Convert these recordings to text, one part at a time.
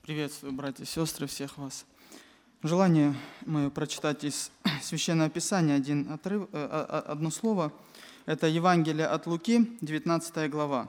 Приветствую, братья и сестры, всех вас. Желание мое прочитать из Священного Писания одно слово. Это Евангелие от Луки, 19 глава.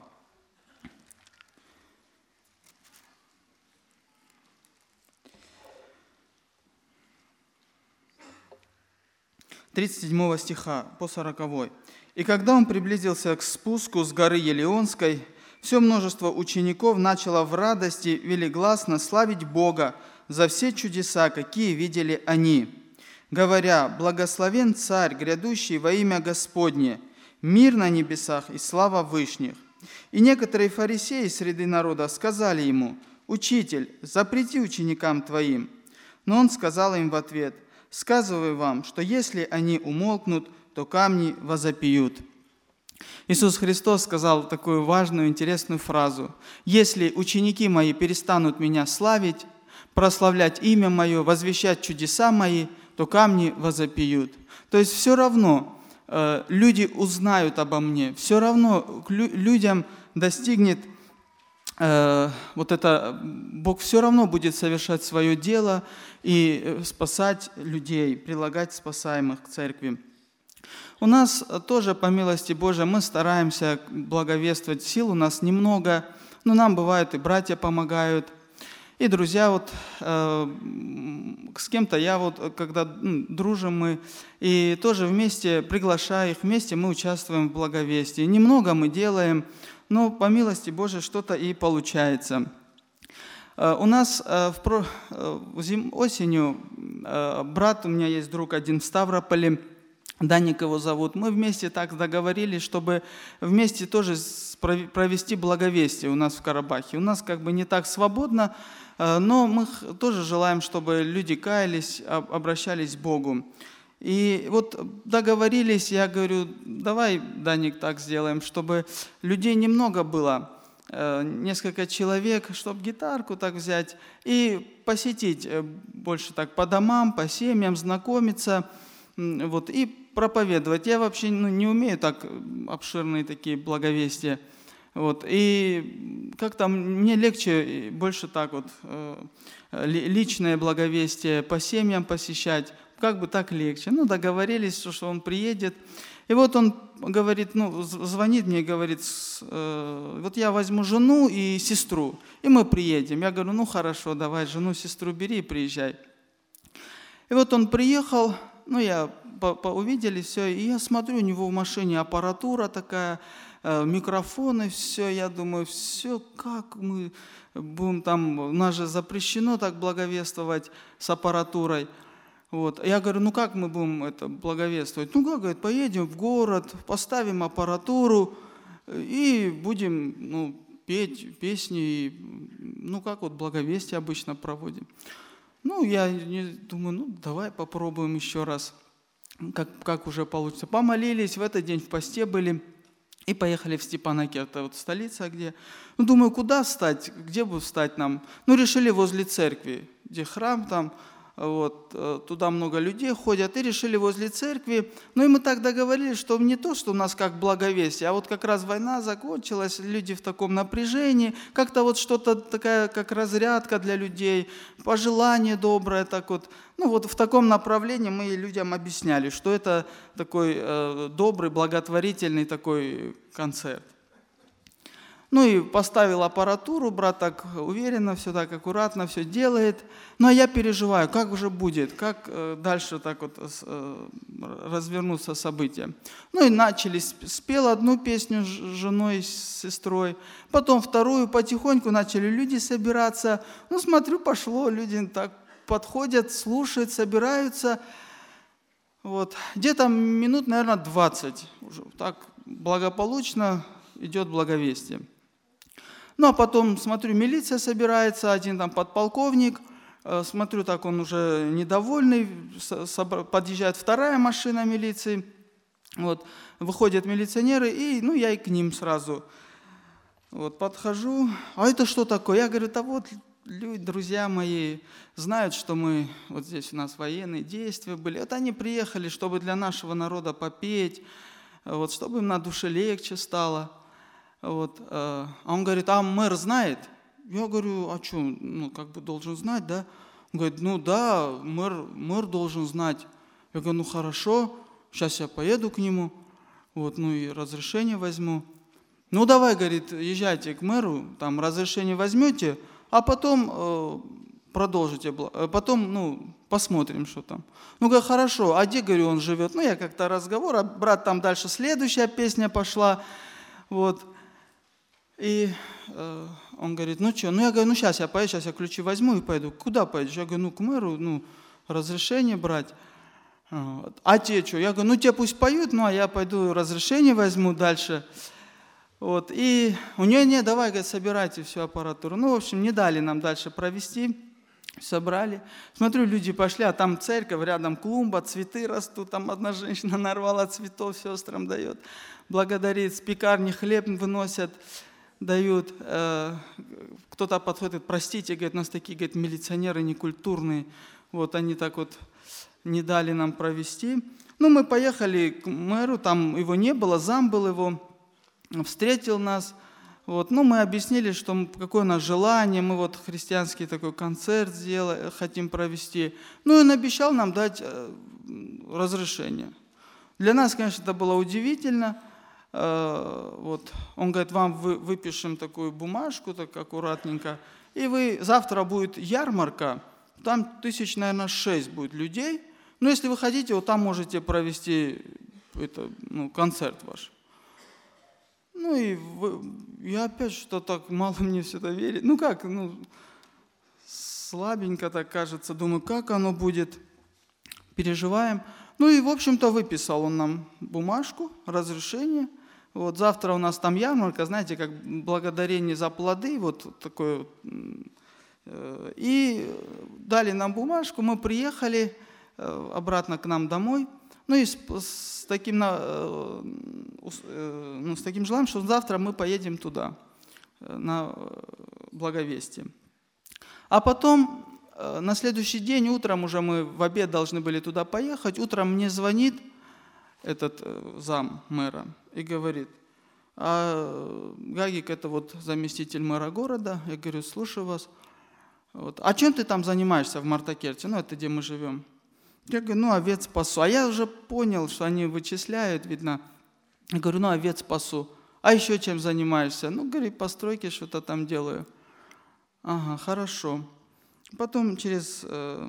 С 37 стиха по 40. «И когда он приблизился к спуску с горы Елеонской, все множество учеников начало в радости велигласно славить Бога за все чудеса, какие видели они, говоря: «Благословен Царь, грядущий во имя Господне, мир на небесах и слава вышних». И некоторые фарисеи среди народа сказали ему: «Учитель, запрети ученикам твоим». Но он сказал им в ответ: «Сказываю вам, что если они умолкнут, то камни возопьют». Иисус Христос сказал такую важную, интересную фразу: «Если ученики мои перестанут меня славить, прославлять имя мое, возвещать чудеса мои, то камни возопьют». То есть все равно люди узнают обо мне, все равно людям достигнет Бог все равно будет совершать свое дело и спасать людей, прилагать спасаемых к церкви. У нас тоже, по милости Божией, мы стараемся благовествовать. Сил у нас немного, но нам бывает и братья помогают, и друзья. С кем-то я когда дружим мы, и тоже вместе приглашаю их, вместе мы участвуем в благовестии. Немного мы делаем, но по милости Божией что-то и получается. У нас осенью брат, у меня есть друг один в Ставрополе, Даник его зовут, мы вместе так договорились, чтобы вместе тоже провести благовестие у нас в Карабахе. У нас не так свободно, но мы тоже желаем, чтобы люди каялись, обращались к Богу. И договорились, я говорю: давай, Даник, так сделаем, чтобы людей немного было, несколько человек, чтобы гитарку так взять и посетить больше так по домам, по семьям, знакомиться, и проповедовать. Я вообще не умею так обширные такие благовестия. И как-то мне легче больше так личное благовестие по семьям посещать, так легче. Договорились, что он приедет. И он говорит, звонит мне и говорит: я возьму жену и сестру, и мы приедем. Я говорю: хорошо, давай жену, сестру бери и приезжай. И он приехал, увидели все, и я смотрю, у него в машине аппаратура такая, микрофоны, все, я думаю, все, как мы будем там, у нас же запрещено так благовествовать с аппаратурой. Я говорю: как мы будем это благовествовать? Говорит, поедем в город, поставим аппаратуру и будем петь песни, благовестие обычно проводим. Я думаю, давай попробуем еще раз, как уже получится. Помолились, в этот день в посте были и поехали в Степанаке, это столица где. Думаю, куда встать, где бы встать нам? Решили возле церкви, где храм там, туда много людей ходят, и решили возле церкви. И мы так договорились, что не то, что у нас как благовестие, а как раз война закончилась, люди в таком напряжении, как-то что-то такая, как разрядка для людей, пожелание доброе, в таком направлении мы людям объясняли, что это такой добрый, благотворительный такой концерт. И поставил аппаратуру, брат так уверенно, все так аккуратно, все делает. А я переживаю, как уже будет, как дальше развернутся события. И начали, спел одну песню с женой, с сестрой, потом вторую, потихоньку начали люди собираться. Смотрю, пошло, люди так подходят, слушают, собираются. Где-то минут, наверное, 20 уже так благополучно идет благовестие. А потом, смотрю, милиция собирается, один там подполковник, смотрю, так он уже недовольный, подъезжает вторая машина милиции, выходят милиционеры, и я и к ним сразу подхожу. А это что такое? Я говорю: люди, друзья мои, знают, что мы, здесь у нас военные действия были, они приехали, чтобы для нашего народа попеть, чтобы им на душе легче стало. А он говорит: а мэр знает? Я говорю, а что, ну, как бы должен знать, да? Он говорит, ну да, мэр должен знать. Я говорю, ну хорошо, сейчас я поеду к нему, вот, ну и разрешение возьму. Ну давай, говорит, езжайте к мэру, там разрешение возьмете, а потом продолжите, потом, ну, посмотрим, что там. Ну, говорю, хорошо, а где, говорю, он живет? Ну, я как-то разговор, а брат, там дальше следующая песня пошла, вот. И он говорит, ну что, ну я говорю, ну сейчас я поеду, сейчас я ключи возьму и пойду. Куда поедешь? Я говорю, ну к мэру, ну, разрешение брать. А те что? Я говорю, ну те пусть поют, ну а я пойду разрешение возьму дальше. Вот. И у нее, не, давай, говорит, собирайте всю аппаратуру. Ну, в общем, не дали нам дальше провести. Собрали. Смотрю, люди пошли, а там церковь, рядом клумба, цветы растут. Там одна женщина нарвала цветов, сестрам дает. Благодарит, с пекарни хлеб выносят, дают. Кто-то подходит, говорит, простите, говорит, у нас такие, говорит, милиционеры некультурные. Вот они так вот не дали нам провести. Ну, мы поехали к мэру, там его не было, зам был его. Встретил нас, вот, ну, мы объяснили, что какое у нас желание, мы вот христианский такой концерт хотим провести. Ну, и он обещал нам дать разрешение. Для нас, конечно, это было удивительно. Вот, он говорит, вам выпишем такую бумажку, так аккуратненько, и завтра будет ярмарка, там 6 наверное, будет людей. Но если вы хотите, вот там можете провести концерт ваш. Ну и я опять что-то так мало мне все это верит. Ну как, ну слабенько так кажется. Думаю, как оно будет. Переживаем. Ну и, в общем-то, выписал он нам бумажку, разрешение. Вот завтра у нас там ярмарка, знаете, как благодарение за плоды, вот такое. И дали нам бумажку, мы приехали обратно к нам домой. Ну и с таким желанием, что завтра мы поедем туда, на Благовестие. А потом, на следующий день, утром уже мы в обед должны были туда поехать, утром мне звонит этот зам мэра и говорит, а Гагик, это вот заместитель мэра города, я говорю, слушаю вас, вот, а чем ты там занимаешься в Мартакерте, ну это где мы живем? Я говорю, ну, овец пасу. А я уже понял, что они вычисляют, видно. Я говорю, ну, овец пасу. А еще чем занимаешься? Ну, говорит, постройки что-то там делаю. Ага, хорошо. Потом через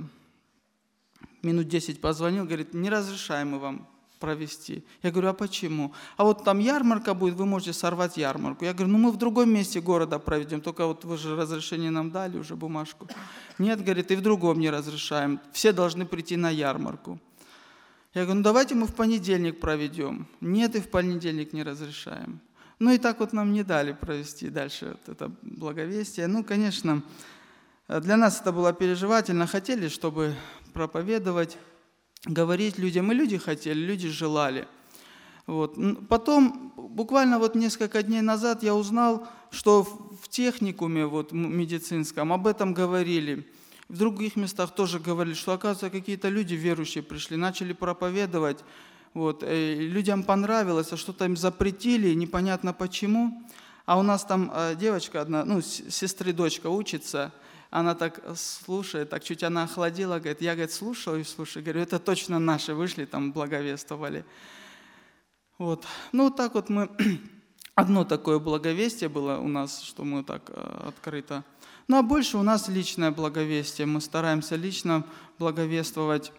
минут 10 позвонил, говорит, не разрешаем мы вам провести. Я говорю, а почему? А вот там ярмарка будет, вы можете сорвать ярмарку. Я говорю, ну мы в другом месте города проведем, только вот вы же разрешение нам дали, уже бумажку. Нет, говорит, и в другом не разрешаем. Все должны прийти на ярмарку. Я говорю, ну давайте мы в понедельник проведем. Нет, и в понедельник не разрешаем. Ну и так вот нам не дали провести дальше это благовестие. Ну, конечно, для нас это было переживательно. Хотели, чтобы проповедовать, говорить людям, и люди хотели, люди желали. Вот. Потом, буквально вот несколько дней назад я узнал, что в техникуме вот, медицинском об этом говорили. В других местах тоже говорили, что, оказывается, какие-то люди верующие пришли, начали проповедовать. Вот. И людям понравилось, а что-то им запретили, непонятно почему. А у нас там девочка одна, ну, сестры дочка учится, она так слушает, так чуть она охладила, говорит, я, говорит, слушаю, говорю, это точно наши вышли, там благовествовали. Вот. Ну, вот так вот мы, одно такое благовестие было у нас, что мы так открыто. Ну, а больше у нас личное благовестие, мы стараемся лично благовествовать.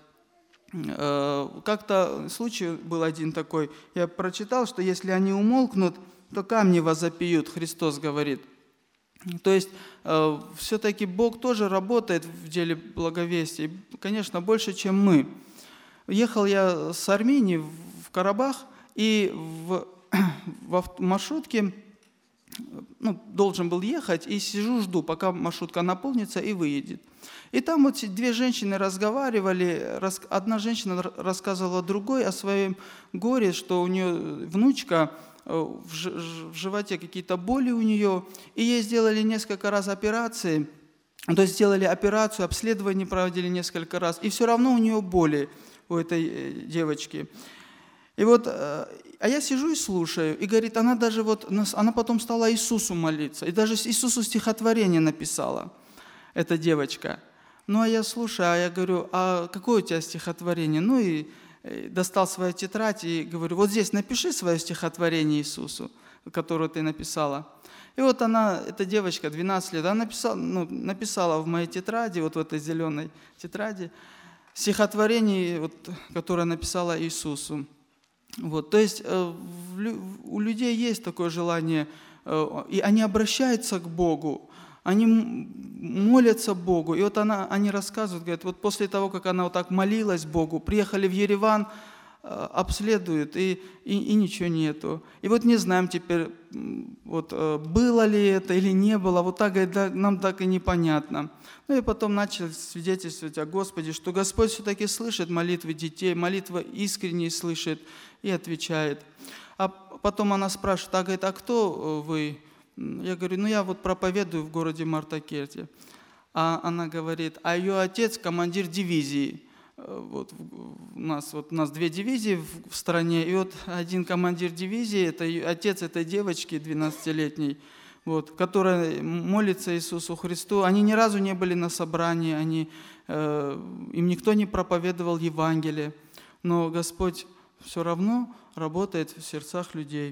Как-то случай был один такой, я прочитал, что если они умолкнут, то камни возопьют, Христос говорит. То есть все-таки Бог тоже работает в деле благовестия, конечно, больше, чем мы. Ехал я с Армении в Карабах, и в маршрутке должен был ехать, и сижу, жду, пока маршрутка наполнится и выедет. И там вот две женщины разговаривали, одна женщина рассказывала другой о своем горе, что у нее внучка, в животе какие-то боли у нее, и ей сделали несколько раз операции, то есть сделали операцию, обследование проводили несколько раз, и все равно у нее боли, у этой девочки. И вот, а я сижу и слушаю, и говорит, она даже вот, она потом стала Иисусу молиться, и даже Иисусу стихотворение написала, эта девочка. Ну, а я слушаю, а я говорю, а какое у тебя стихотворение? Ну, и достал свою тетрадь и говорю, вот здесь напиши свое стихотворение Иисусу, которое ты написала. И вот она, эта девочка, 12 лет, она написала в моей тетради, вот в этой зеленой тетради, стихотворение, вот, которое написала Иисусу. Вот, то есть у людей есть такое желание, и они обращаются к Богу, они молятся Богу. И вот они рассказывают, говорят, вот после того, как она вот так молилась Богу, приехали в Ереван, обследуют, и ничего нету. И вот не знаем теперь, вот, было ли это или не было, вот так, говорит, да, нам так и непонятно. Ну и потом начали свидетельствовать о Господе, что Господь все-таки слышит молитвы детей, молитва искренне слышит и отвечает. А потом она спрашивает, говорит, а кто вы? Я говорю, я вот проповедую в городе Мартакерте. А она говорит, а ее отец командир дивизии. Вот у нас 2 дивизии в стране, и вот один командир дивизии, это отец этой девочки 12-летней, вот, которая молится Иисусу Христу. Они ни разу не были на собрании, им никто не проповедовал Евангелие, но Господь все равно работает в сердцах людей.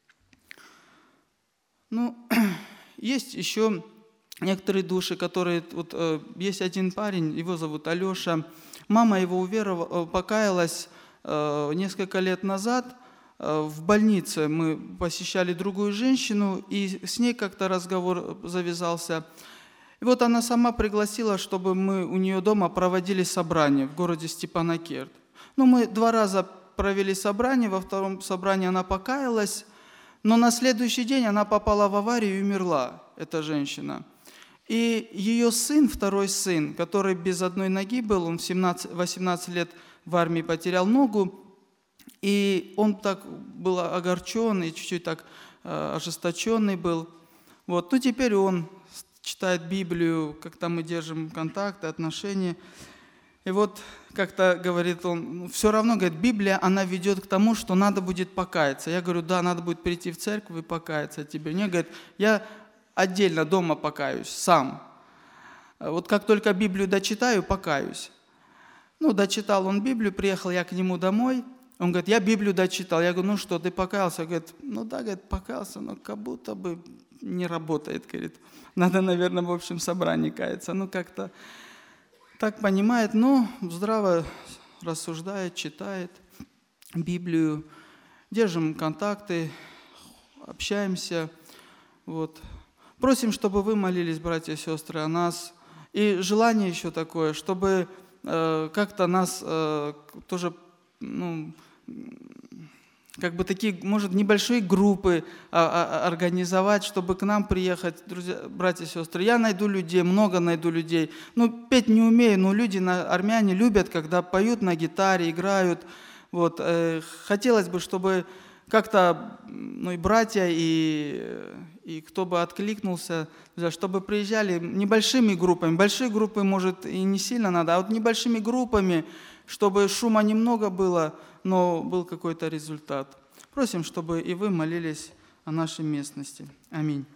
Ну, есть еще некоторые души, которые... Вот, есть один парень, его зовут Алеша. Мама его покаялась несколько лет назад. В больнице мы посещали другую женщину, и с ней как-то разговор завязался. И вот она сама пригласила, чтобы мы у нее дома проводили собрание в городе Степанакерт. Ну, мы 2 раза провели собрание, во 2-м собрании она покаялась, но на следующий день она попала в аварию и умерла, эта женщина. И ее сын, 2-й сын, который без одной ноги был, он в 18 лет в армии потерял ногу, и он так был огорчен и чуть-чуть так ожесточенный был. Вот. Ну, теперь он читает Библию, как-то мы держим контакты, отношения. И вот как-то говорит он, все равно, говорит, Библия, она ведет к тому, что надо будет покаяться. Я говорю, да, надо будет прийти в церковь и покаяться тебе. Мне говорит, я отдельно дома покаюсь, сам. Вот как только Библию дочитаю, покаюсь. Ну, дочитал он Библию, приехал я к нему домой. Он говорит, я Библию дочитал. Я говорю, ну что, ты покаялся? Он говорит, ну да, говорит, покаялся, но как будто бы не работает, говорит. Надо, наверное, в общем собрании каяться. Ну, как-то так понимает, но здраво рассуждает, читает Библию. Держим контакты, общаемся. Вот. Просим, чтобы вы молились, братья и сестры, о нас. И желание еще такое, чтобы как-то нас тоже, как бы такие, может, небольшие группы организовать, чтобы к нам приехать, друзья, братья и сестры. Я найду людей, много найду людей. Петь не умею, но люди, армяне любят, когда поют на гитаре, играют. Вот. Хотелось бы, чтобы как-то и братья, и кто бы откликнулся, чтобы приезжали небольшими группами. Большие группы, может, и не сильно надо, а вот небольшими группами, чтобы шума немного было, но был какой-то результат. Просим, чтобы и вы молились о нашей местности. Аминь.